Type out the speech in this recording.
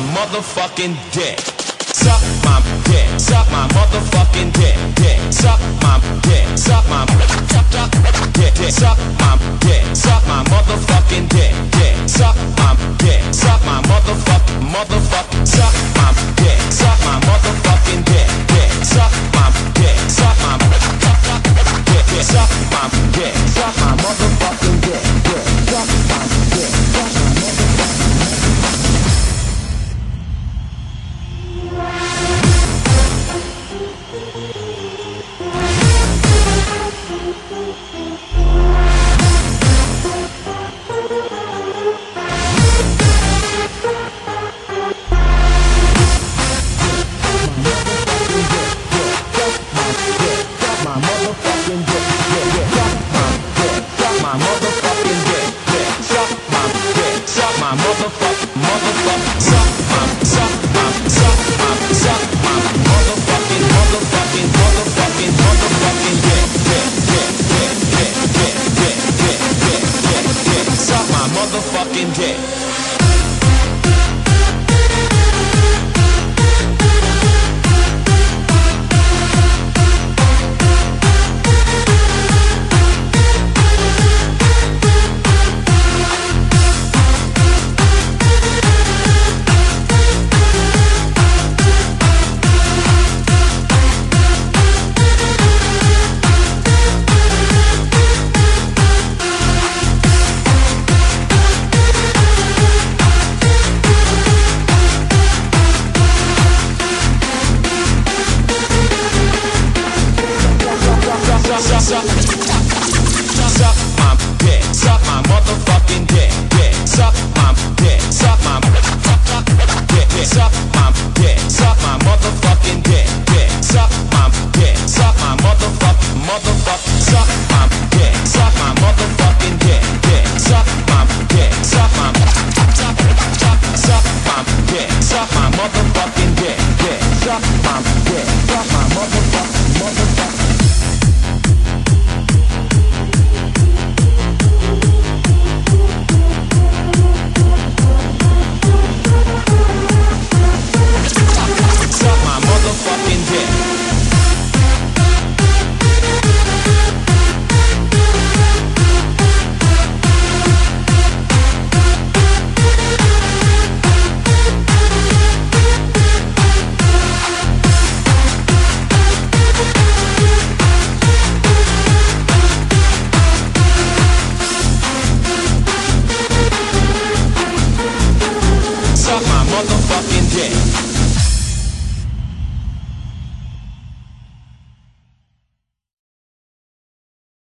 motherfucking dick. Suck my dick, suck my motherfucking dick, dick. Suck my dick, suck my dick, dick. Suck my dick, suck my motherfucking dick, dick. Suck my dick, suck my motherfucking, suck my dick, suck my motherfucking dick, dick. Suck my dick, suck my dick, dick. Suck my dick, suck my motherfucking dick, dick. Suck my dick, suck my motherfucking dick. Suck my dick, suck my motherfucking dick, dick. Suck my dick, suck my dick, dick. Suck my dick, suck my motherfucking dick, dick. Suck my dick, suck my motherfuck. Suck my dick, suck my motherfucking dick, dick. Suck my dick, suck my suck my dick, suck my motherfucking dick, dick. Suck my dick, suck my motherfuck. Suck my motherfucking dick.